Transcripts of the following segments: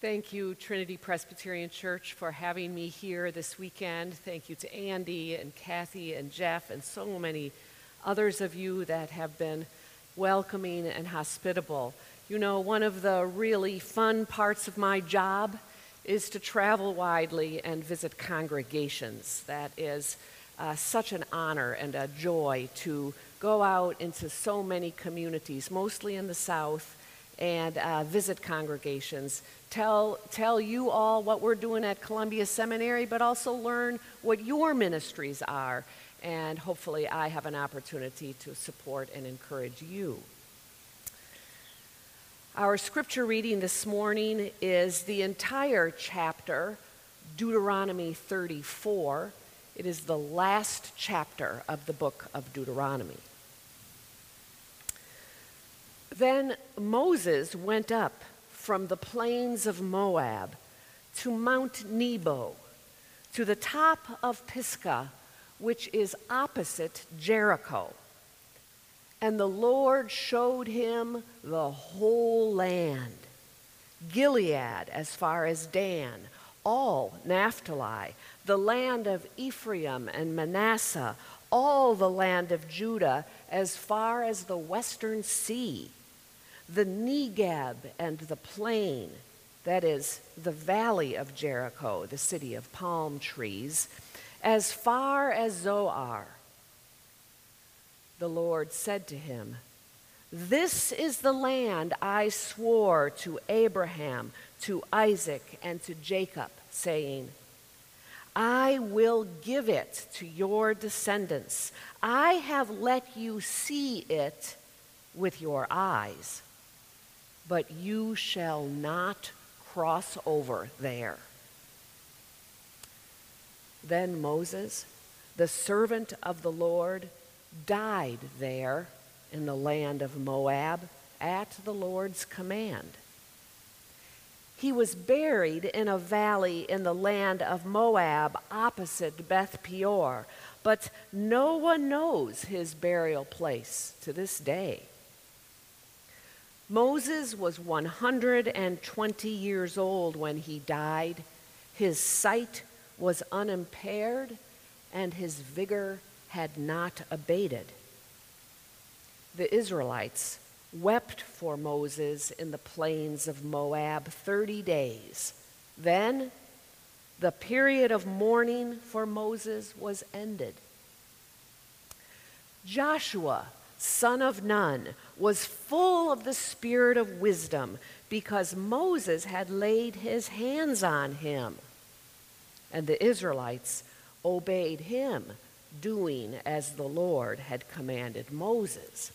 Thank you, Trinity Presbyterian Church, for having me here this weekend. Thank you to Andy and Kathy and Jeff and so many others of you that have been welcoming and hospitable. You know, one of the really fun parts of my job is to travel widely and visit congregations. That is such an honor and a joy to go out into so many communities, mostly in the South, and visit congregations, tell you all what we're doing at Columbia Seminary, but also learn what your ministries are, and hopefully I have an opportunity to support and encourage you. Our scripture reading this morning is the entire chapter, Deuteronomy 34. It is the last chapter of the book of Deuteronomy. Then Moses went up from the plains of Moab to Mount Nebo, to the top of Pisgah, which is opposite Jericho. And the Lord showed him the whole land, Gilead as far as Dan, all Naphtali, the land of Ephraim and Manasseh, all the land of Judah as far as the western sea, the Negeb and the plain, that is, the valley of Jericho, the city of palm trees, as far as Zoar. The Lord said to him, "This is the land I swore to Abraham, to Isaac, and to Jacob, saying, I will give it to your descendants. I have let you see it with your eyes, but you shall not cross over there." Then Moses, the servant of the Lord, died there in the land of Moab at the Lord's command. He was buried in a valley in the land of Moab opposite Beth Peor, but no one knows his burial place to this day. Moses was 120 years old when he died. His sight was unimpaired, and his vigor had not abated. The Israelites wept for Moses in the plains of Moab 30 days. Then the period of mourning for Moses was ended. Joshua, son of Nun, was full of the spirit of wisdom because Moses had laid his hands on him. And the Israelites obeyed him, doing as the Lord had commanded Moses.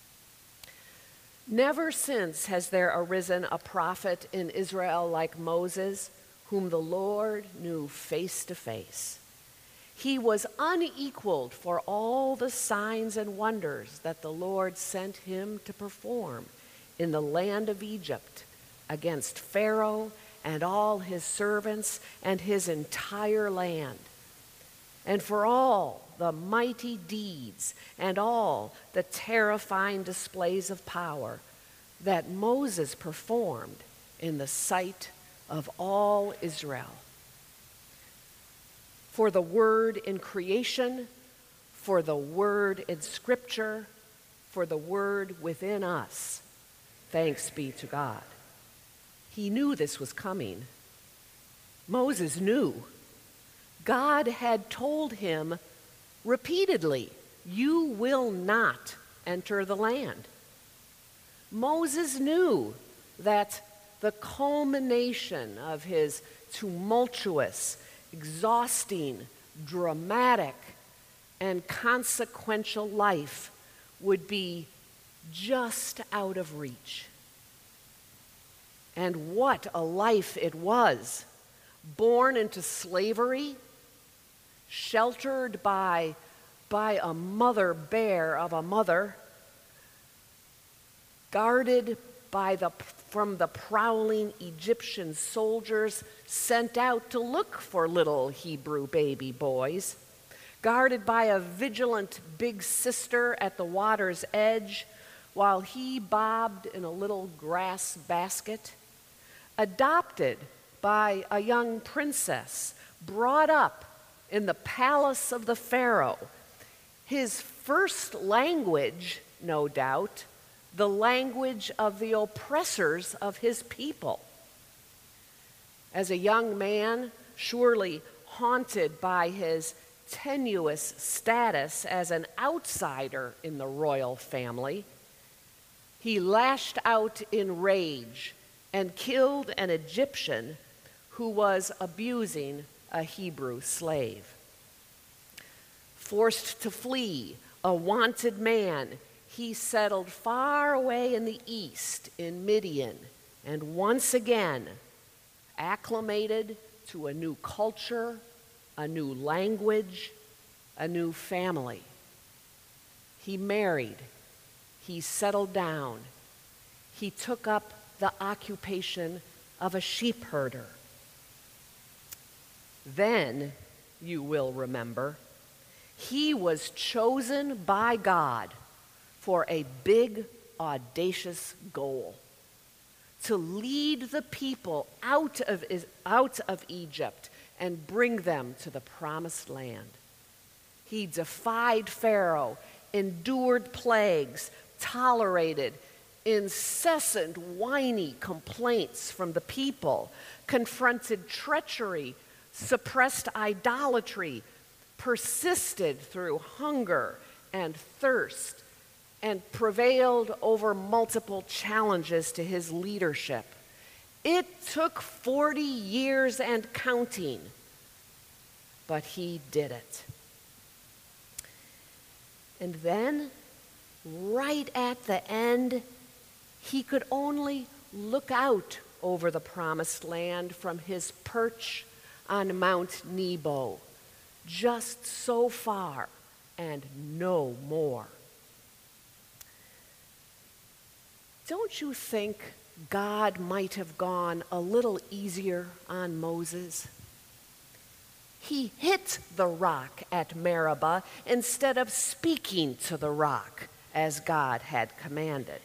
Never since has there arisen a prophet in Israel like Moses, whom the Lord knew face to face. He was unequaled for all the signs and wonders that the Lord sent him to perform in the land of Egypt against Pharaoh and all his servants and his entire land, and for all the mighty deeds and all the terrifying displays of power that Moses performed in the sight of all Israel. For the word in creation, for the word in Scripture, for the word within us, thanks be to God. He knew this was coming. Moses knew. God had told him repeatedly, "You will not enter the land." Moses knew that the culmination of his tumultuous, exhausting, dramatic, and consequential life would be just out of reach. And what a life it was! Born into slavery, sheltered by a mother bear of a mother, guarded from the prowling Egyptian soldiers sent out to look for little Hebrew baby boys, guarded by a vigilant big sister at the water's edge while he bobbed in a little grass basket, adopted by a young princess, brought up in the palace of the Pharaoh. His first language, no doubt, the language of the oppressors of his people. As a young man, surely haunted by his tenuous status as an outsider in the royal family, he lashed out in rage and killed an Egyptian who was abusing a Hebrew slave. Forced to flee, a wanted man, he settled far away in the east in Midian, and once again acclimated to a new culture, a new language, a new family. He married, he settled down, he took up the occupation of a sheep herder. Then, you will remember, he was chosen by God for a big, audacious goal: to lead the people out of Egypt and bring them to the promised land. He defied Pharaoh, endured plagues, tolerated incessant whiny complaints from the people, confronted treachery, suppressed idolatry, persisted through hunger and thirst, and prevailed over multiple challenges to his leadership. It took 40 years and counting, but he did it. And then, right at the end, he could only look out over the promised land from his perch on Mount Nebo, just so far and no more. Don't you think God might have gone a little easier on Moses? He hit the rock at Meribah instead of speaking to the rock as God had commanded.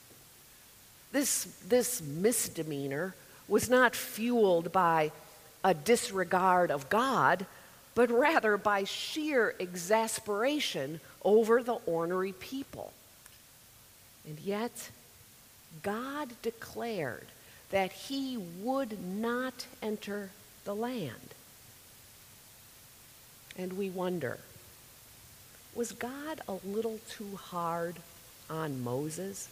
This misdemeanor was not fueled by a disregard of God, but rather by sheer exasperation over the ornery people. And yet, God declared that he would not enter the land. And we wonder, was God a little too hard on Moses?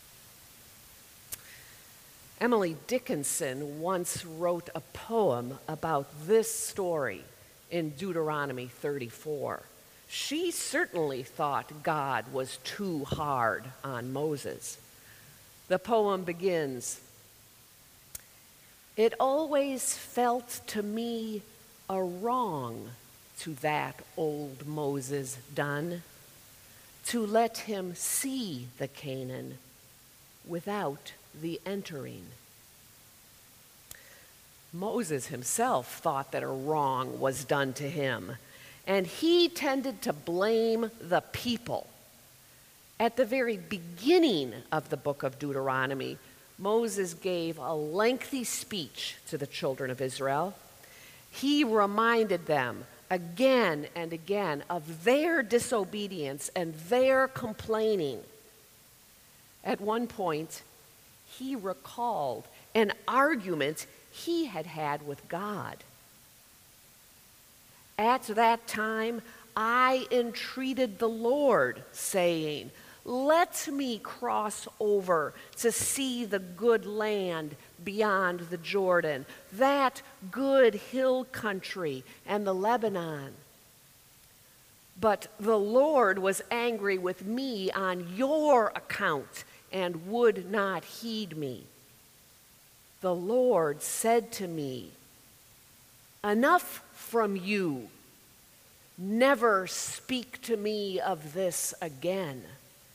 Emily Dickinson once wrote a poem about this story in Deuteronomy 34. She certainly thought God was too hard on Moses. The poem begins, "It always felt to me a wrong to that old Moses done, to let him see the Canaan without the entering." Moses himself thought that a wrong was done to him, and he tended to blame the people. At the very beginning of the book of Deuteronomy, Moses gave a lengthy speech to the children of Israel. He reminded them again and again of their disobedience and their complaining. At one point, he recalled an argument he had had with God. "At that time, I entreated the Lord, saying, 'Let me cross over to see the good land beyond the Jordan, that good hill country and the Lebanon.' But the Lord was angry with me on your account and would not heed me. The Lord said to me, 'Enough from you. Never speak to me of this again.'"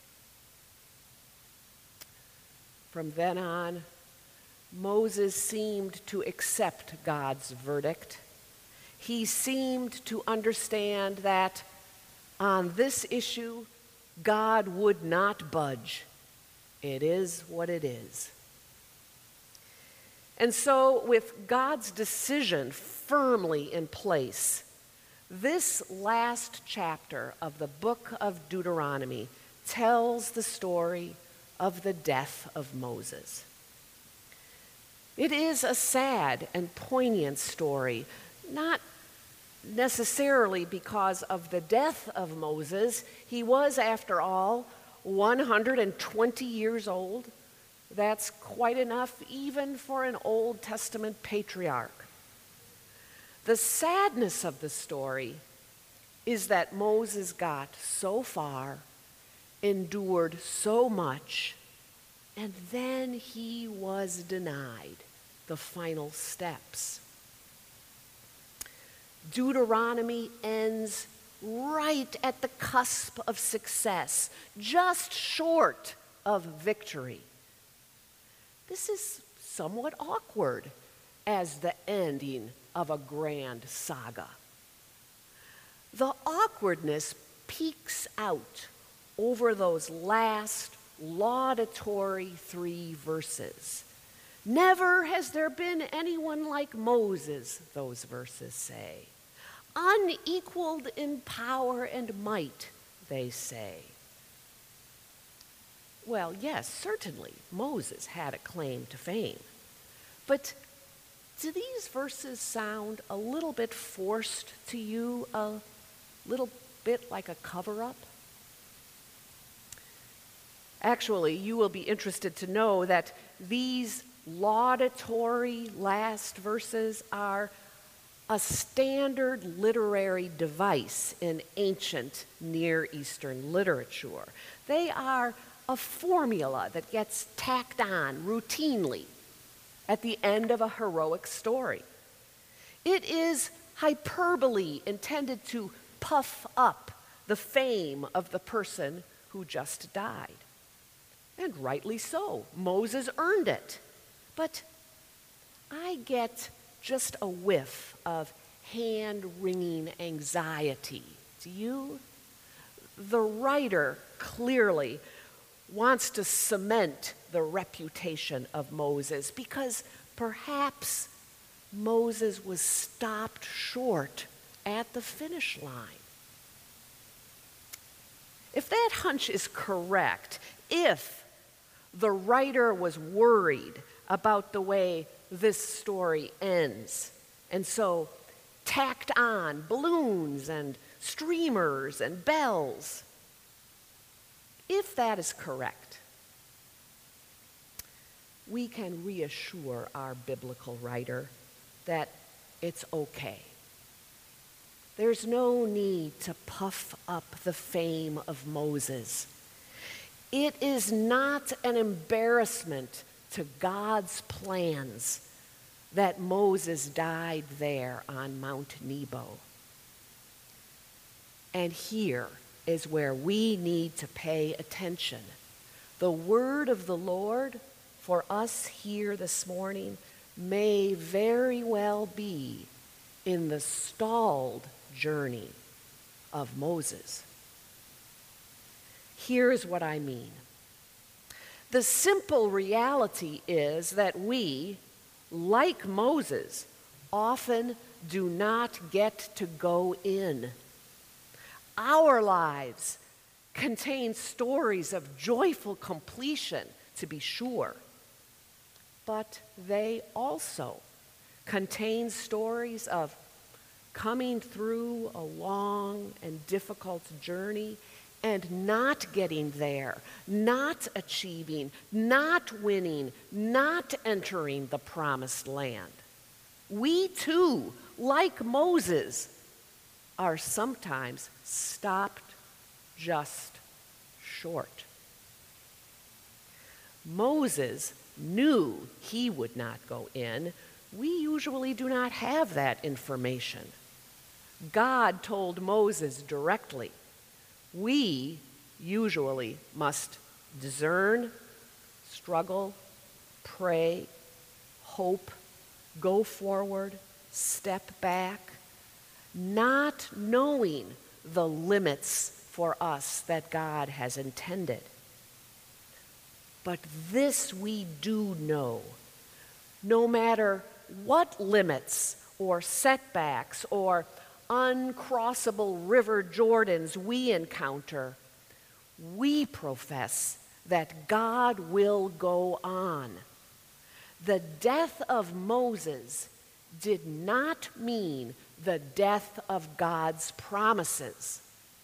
From then on, Moses seemed to accept God's verdict. He seemed to understand that on this issue, God would not budge. It is what it is. And so, with God's decision firmly in place, this last chapter of the book of Deuteronomy tells the story of the death of Moses. It is a sad and poignant story, not necessarily because of the death of Moses. He was, after all, 120 years old. That's quite enough even for an Old Testament patriarch. The sadness of the story is that Moses got so far, endured so much, and then he was denied the final steps. Deuteronomy ends right at the cusp of success, just short of victory. This is somewhat awkward as the ending of a grand saga. The awkwardness peeks out over those last laudatory 3 verses. Never has there been anyone like Moses, those verses say. Unequaled in power and might, they say. Well, yes, certainly Moses had a claim to fame. But do these verses sound a little bit forced to you, a little bit like a cover-up? Actually, you will be interested to know that these laudatory last verses are a standard literary device in ancient Near Eastern literature. They are a formula that gets tacked on routinely at the end of a heroic story. It is hyperbole intended to puff up the fame of the person who just died. And rightly so. Moses earned it. But I get just a whiff of hand-wringing anxiety. Do you? The writer clearly wants to cement the reputation of Moses because perhaps Moses was stopped short at the finish line. If that hunch is correct, if the writer was worried about the way this story ends, and so tacked on balloons and streamers and bells, if that is correct, we can reassure our biblical writer that it's okay. There's no need to puff up the fame of Moses. It is not an embarrassment to God's plans that Moses died there on Mount Nebo. And here is where we need to pay attention. The word of the Lord for us here this morning may very well be in the stalled journey of Moses. Here's what I mean. The simple reality is that we, like Moses, often do not get to go in. Our lives contain stories of joyful completion, to be sure, but they also contain stories of coming through a long and difficult journey and not getting there, not achieving, not winning, not entering the promised land. We too, like Moses, are sometimes stopped just short. Moses knew he would not go in. We usually do not have that information. God told Moses directly. We usually must discern, struggle, pray, hope, go forward, step back, not knowing the limits for us that God has intended. But this we do know. No matter what limits or setbacks or uncrossable river Jordans we encounter, we profess that God will go on. The death of Moses did not mean the death of God's promises.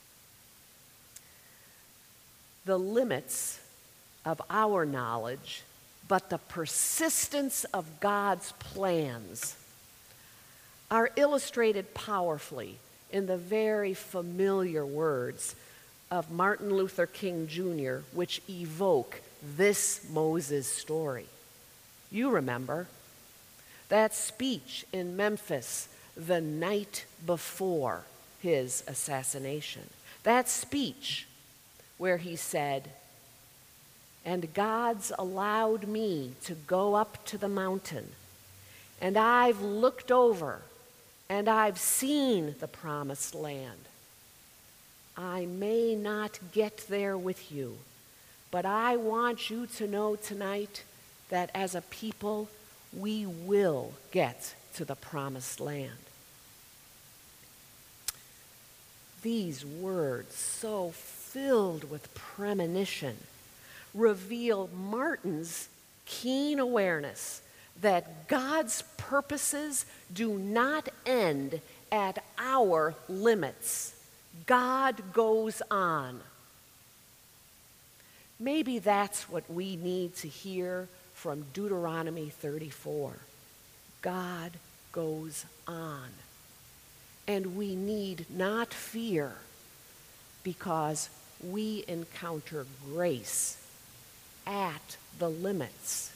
The limits of our knowledge, but the persistence of God's plans, are illustrated powerfully in the very familiar words of Martin Luther King Jr., which evoke this Moses story. You remember that speech in Memphis the night before his assassination. That speech where he said, "And God's allowed me to go up to the mountain, and I've looked over, and I've seen the promised land. I may not get there with you, but I want you to know tonight that as a people, we will get to the promised land." These words, so filled with premonition, reveal Martin's keen awareness that God's purposes do not end at our limits. God goes on. Maybe that's what we need to hear from Deuteronomy 34. God goes on. And we need not fear, because we encounter grace at the limits.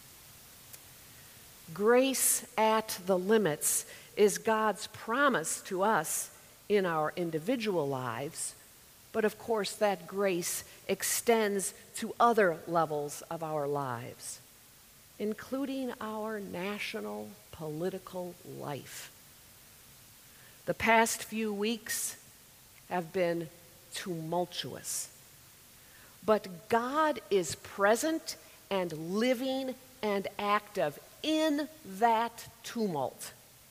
Grace at the limits is God's promise to us in our individual lives, but of course that grace extends to other levels of our lives, including our national political life. The past few weeks have been tumultuous, but God is present and living and active in that tumult.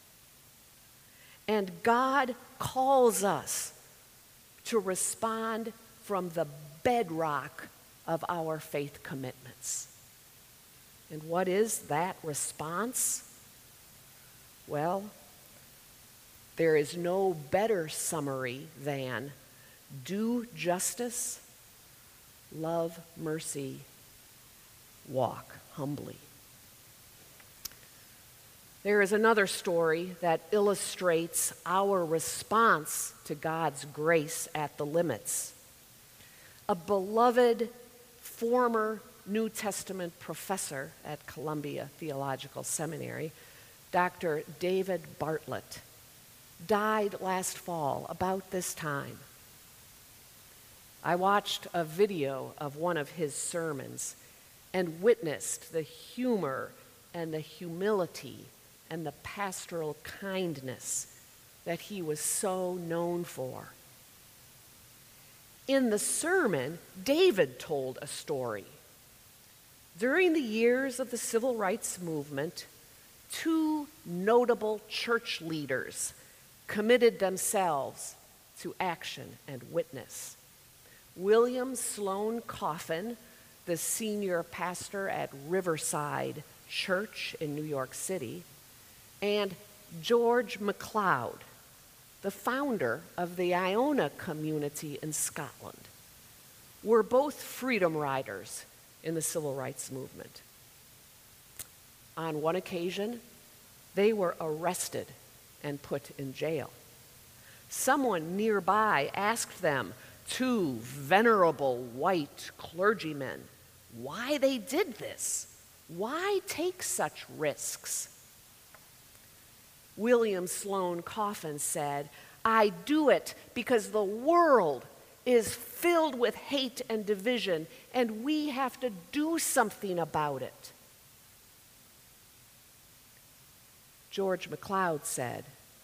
And God calls us to respond from the bedrock of our faith commitments. And what is that response? Well, there is no better summary than do justice, love mercy, walk humbly. There is another story that illustrates our response to God's grace at the limits. A beloved former New Testament professor at Columbia Theological Seminary, Dr. David Bartlett, died last fall about this time. I watched a video of one of his sermons and witnessed the humor and the humility and the pastoral kindness that he was so known for. In the sermon, David told a story. During the years of the civil rights movement, two notable church leaders committed themselves to action and witness. William Sloane Coffin, the senior pastor at Riverside Church in New York City, and George MacLeod, the founder of the Iona community in Scotland, were both freedom riders in the civil rights movement. On one occasion, they were arrested and put in jail. Someone nearby asked them, two venerable white clergymen, why they did this. Why take such risks? William Sloane Coffin said, "I do it because the world is filled with hate and division, and we have to do something about it." George MacLeod said,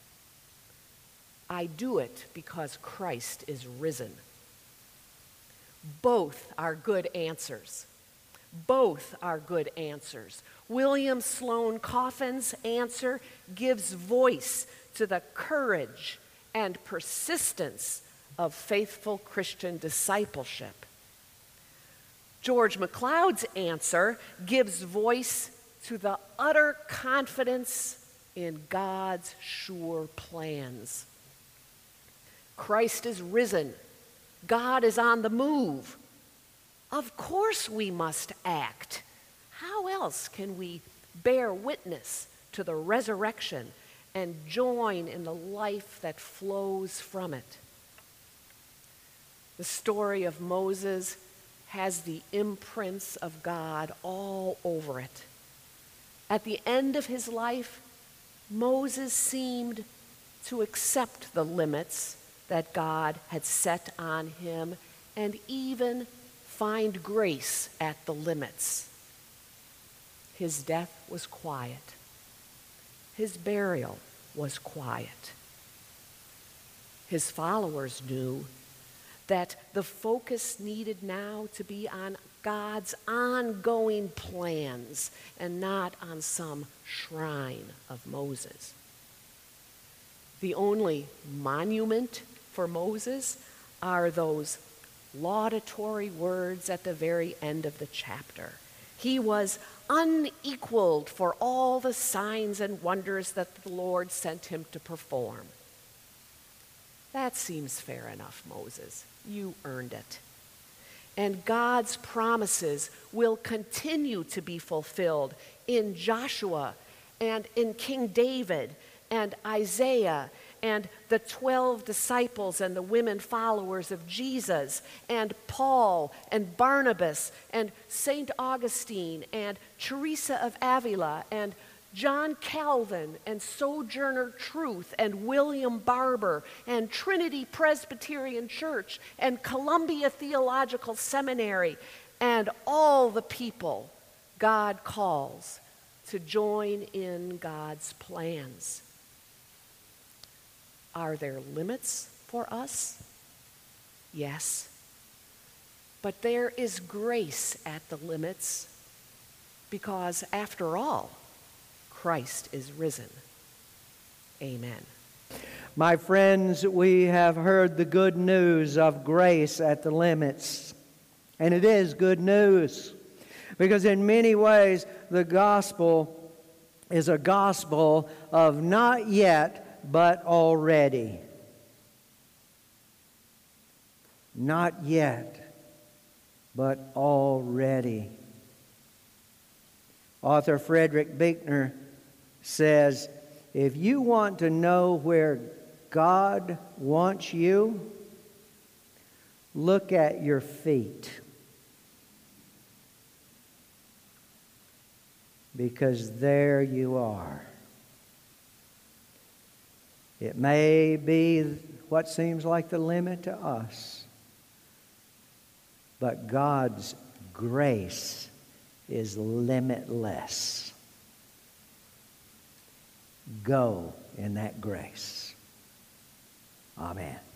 "I do it because Christ is risen." Both are good answers, Both are good answers. William Sloane Coffin's answer gives voice to the courage and persistence of faithful Christian discipleship. George MacLeod's answer gives voice to the utter confidence in God's sure plans. Christ is risen. God is on the move. Of course we must act. How else can we bear witness to the resurrection and join in the life that flows from it? The story of Moses has the imprints of God all over it. At the end of his life, Moses seemed to accept the limits that God had set on him and even find grace at the limits. His death was quiet. His burial was quiet. His followers knew that the focus needed now to be on God's ongoing plans and not on some shrine of Moses. The only monument for Moses are those laudatory words at the very end of the chapter. He was unequaled for all the signs and wonders that the Lord sent him to perform. That seems fair enough, Moses. You earned it. And God's promises will continue to be fulfilled in Joshua and in King David and Isaiah and the 12 disciples and the women followers of Jesus and Paul and Barnabas and St. Augustine and Teresa of Avila and John Calvin and Sojourner Truth and William Barber and Trinity Presbyterian Church and Columbia Theological Seminary and all the people God calls to join in God's plans. Are there limits for us? Yes. But there is grace at the limits because, after all, Christ is risen. Amen. My friends, we have heard the good news of grace at the limits. And it is good news because in many ways the gospel is a gospel of not yet but already. Not yet, but already. Author Frederick Buechner says, if you want to know where God wants you, look at your feet. Because there you are. It may be what seems like the limit to us, but God's grace is limitless. Go in that grace. Amen.